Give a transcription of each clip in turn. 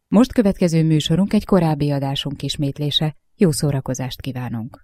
Most következő műsorunk egy korábbi adásunk ismétlése. Jó szórakozást kívánunk!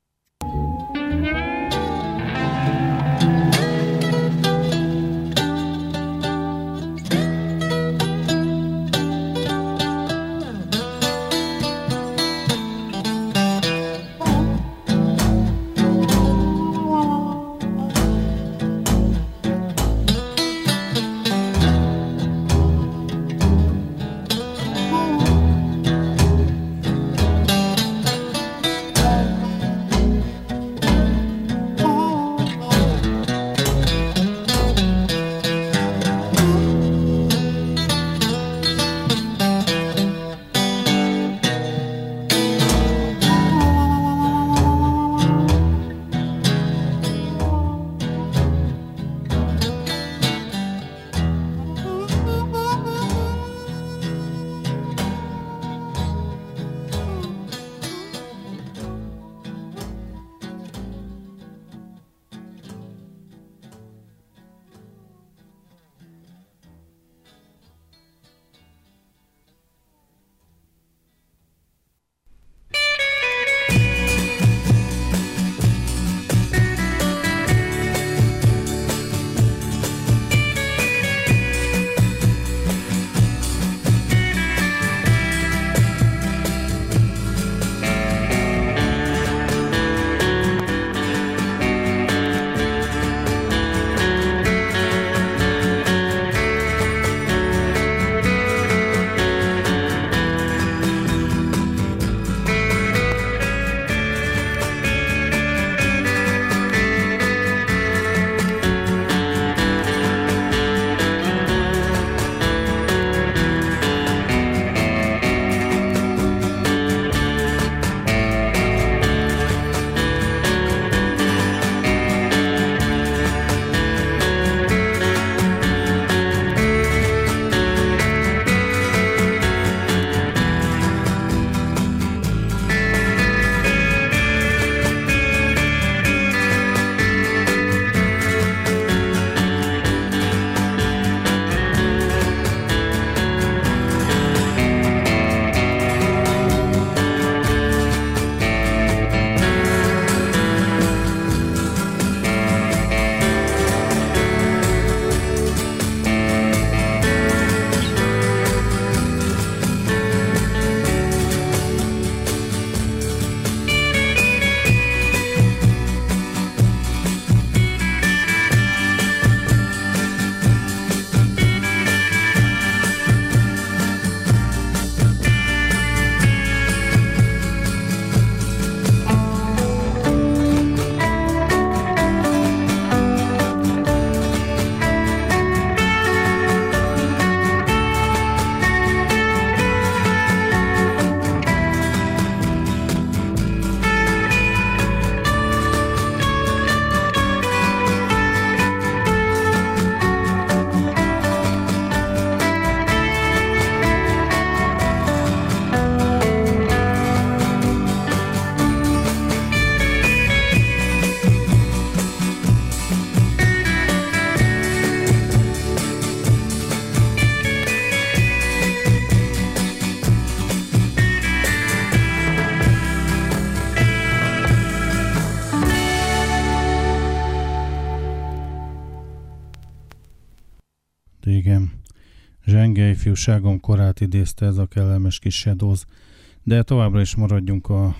Igen, zsenge ifjúságom korát idézte ez a kellemes kis Shadows, de továbbra is maradjunk a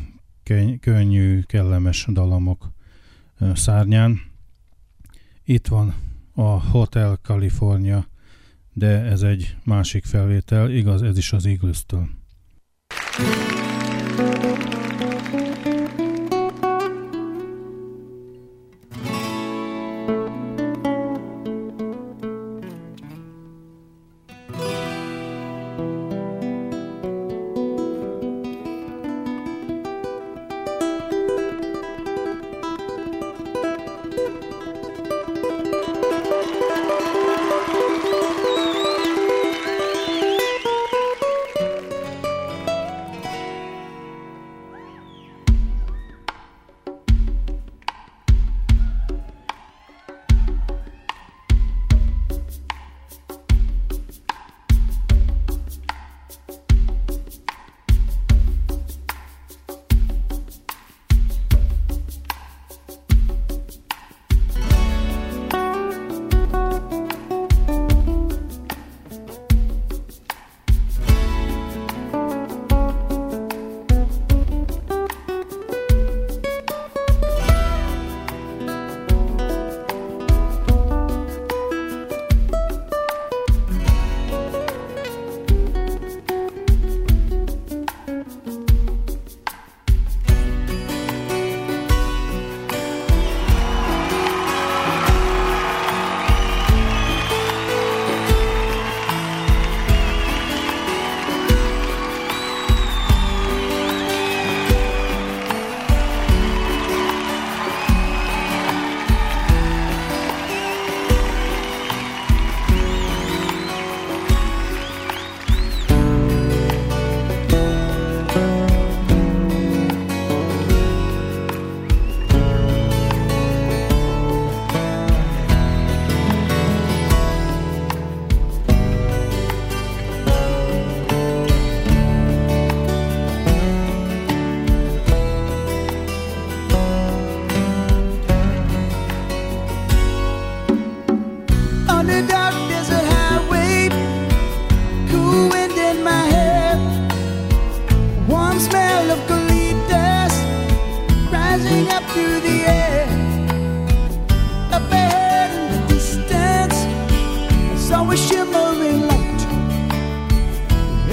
könnyű, kellemes dalamok szárnyán. Itt van a Hotel California, de ez egy másik felvétel, igaz, ez is az Eagles-től.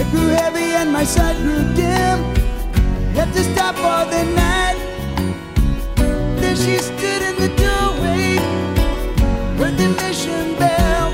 It grew heavy and my sight grew dim. Had to stop for the night. There she stood in the doorway, heard the mission bell.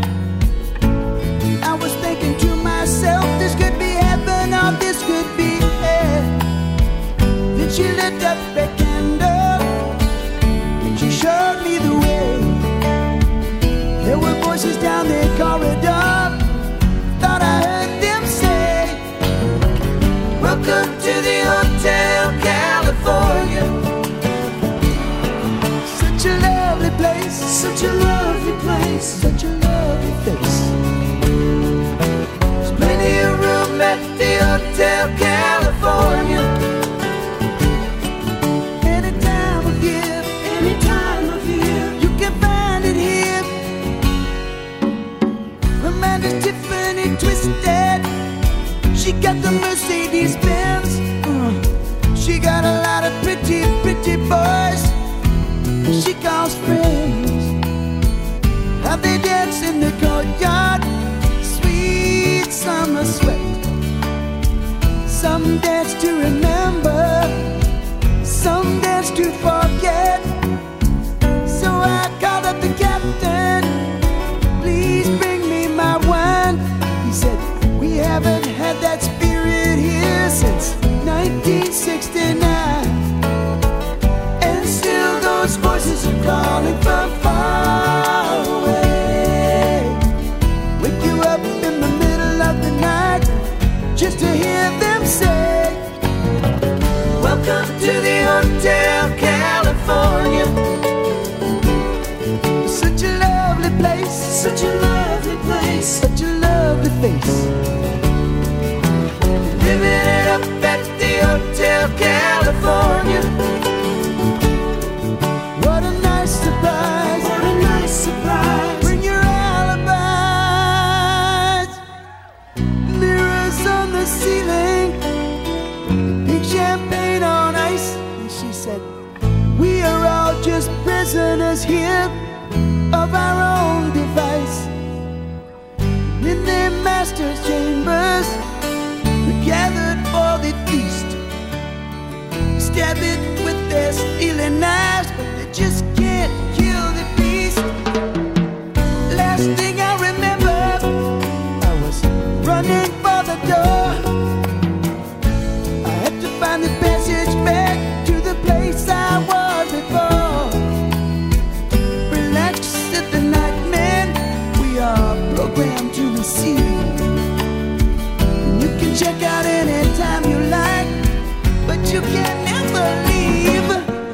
I was thinking to myself, this could be heaven or this could be hell. Then she lit up a candle and she showed me the way. There were voices down the corridor, thought I heard them say, welcome to the Hotel California. Such a lovely place, such a lovely place, such a lovely face. There's plenty of room at the Hotel California. Any time of year, you can find it here. Her man is Tiffany Twisted. She got the Mercedes Benz. She got a lot of pretty, pretty boys she calls friends. How they dance in the courtyard, sweet summer sweat. Some dance to remember, some dance to forget. So I called up the captain, please bring me my wine. He said, we haven't had that spirit here since 1969. And still those voices are calling from far away. Wake you up in the middle of the night just to hear them say, welcome to the Hotel California. Such a lovely place, such a lovely place, such a lovely face. Living it up at the Hotel California. What a nice surprise, what a nice surprise. Bring your alibis. Mirrors on the ceiling, pink champagne on ice. And she said, we are all just prisoners here of our own device. In their master's chambers, gathered for the feast, stab it with their stealing knives, but they just can't kill the beast. Last thing I remember, I was running for the door. I had to find the passage back to the place I was before. Relax, said the nightman, we are programmed to receive. Check out anytime you like, but you can never leave.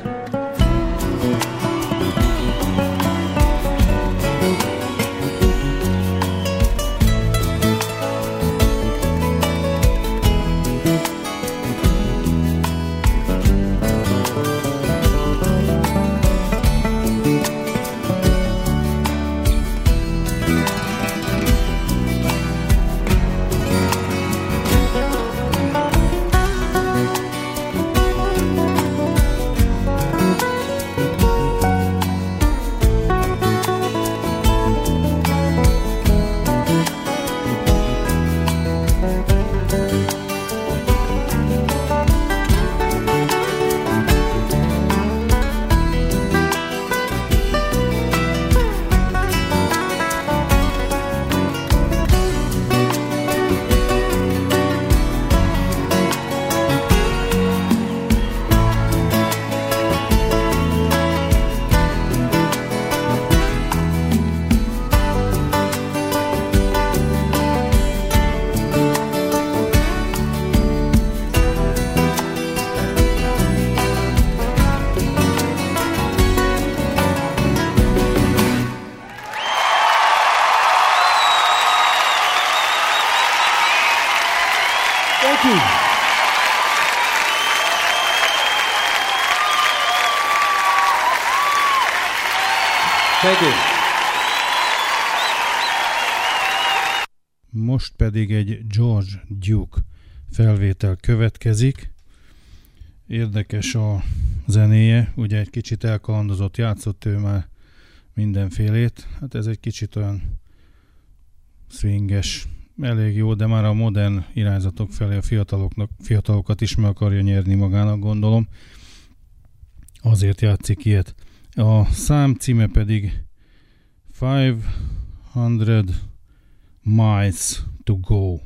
Thank you. Most pedig egy George Duke felvétel következik. Érdekes a zenéje, ugye egy kicsit elkalandozott, játszott ő már mindenfélét. Hát ez egy kicsit olyan swinges, elég jó, de már a modern irányzatok felé a fiatalokat is meg akarja nyerni magának, gondolom. Azért játszik ilyet. A szám címe pedig 500 Miles to Go.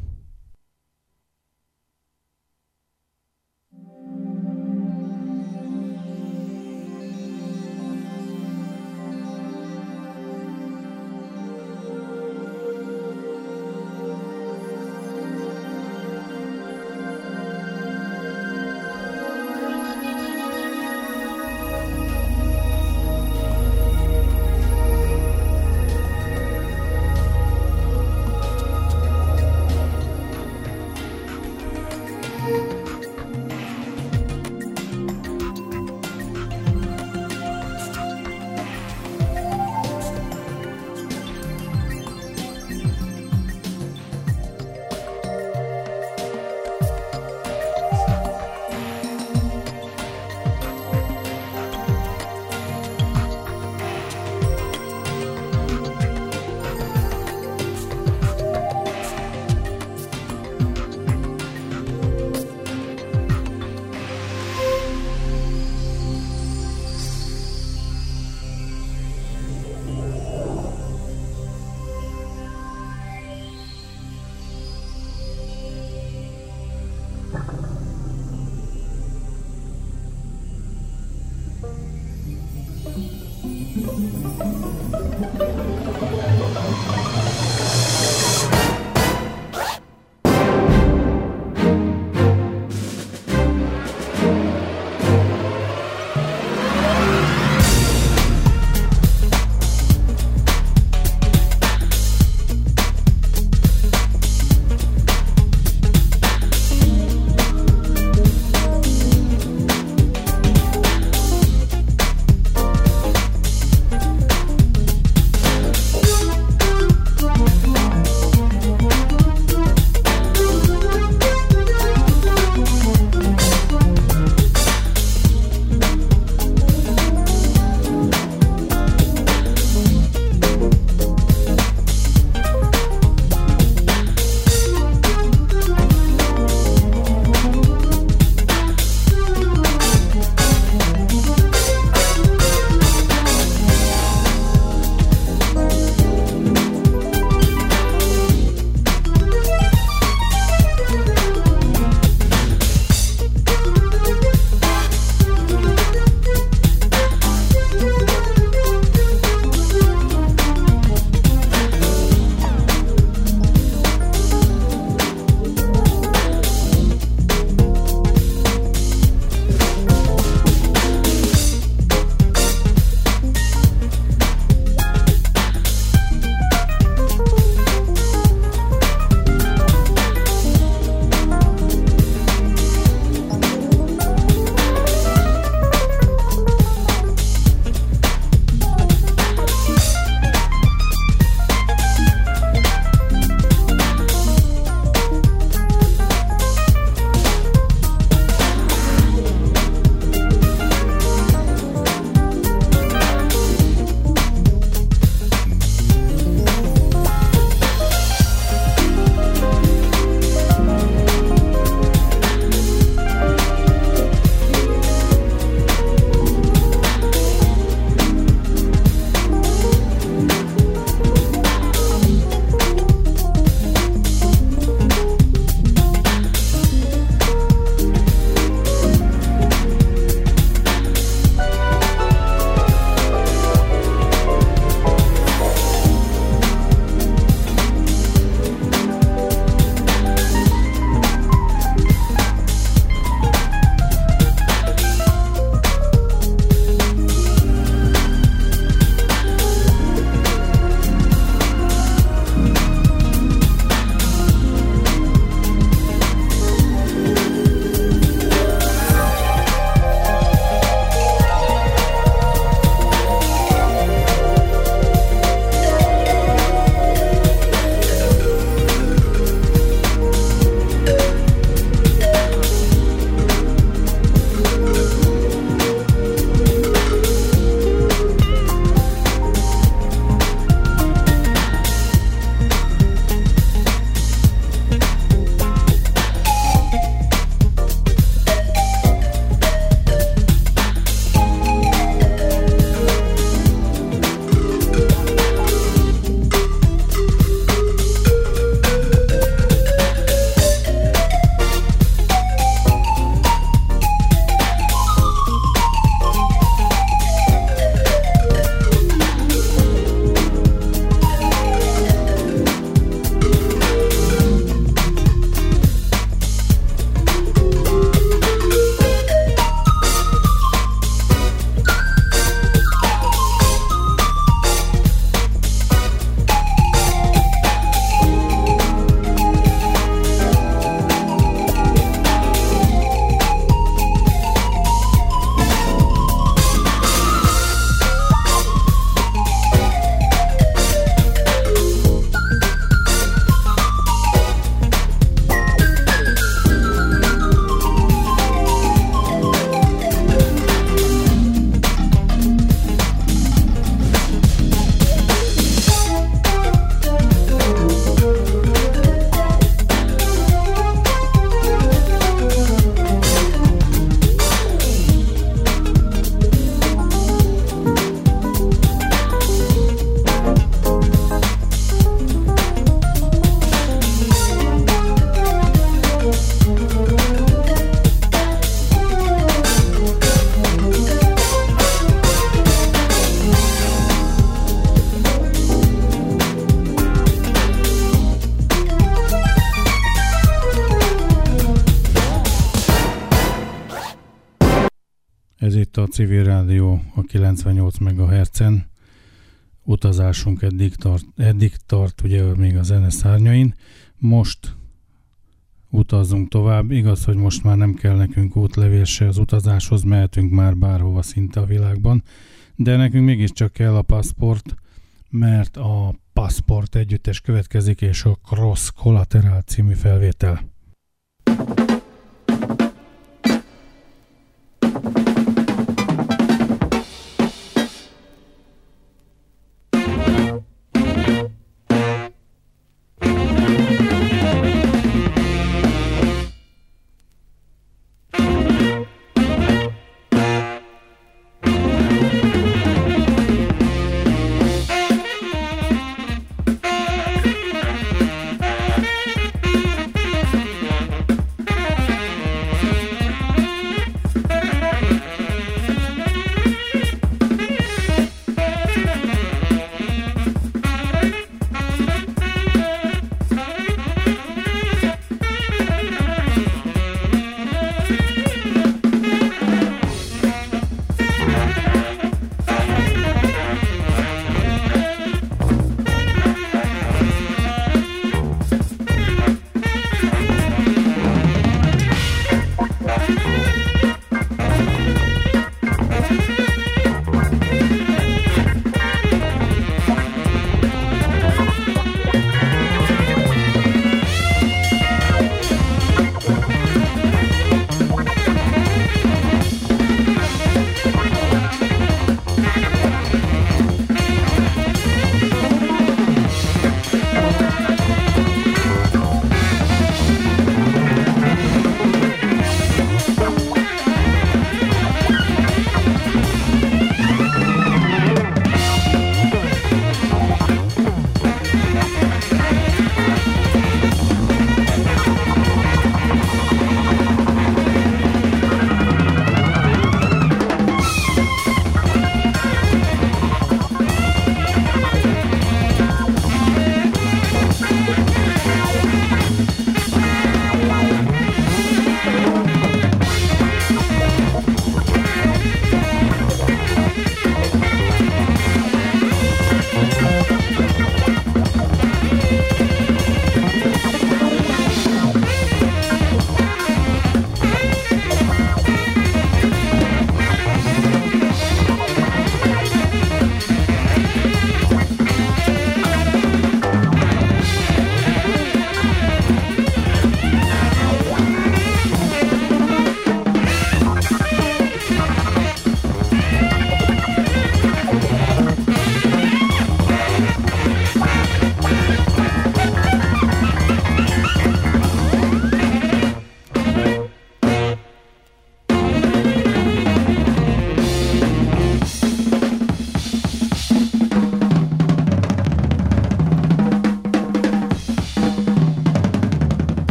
Ez itt a Civil Rádió a 98 MHz-en. Utazásunk eddig tart ugye még a zene szárnyain. Most utazzunk tovább. Igaz, hogy most már nem kell nekünk útlevél se az utazáshoz, mehetünk már bárhova szinte a világban, de nekünk mégiscsak kell a Passport, mert a Passport együttes következik, és a Cross Collateral című felvétel.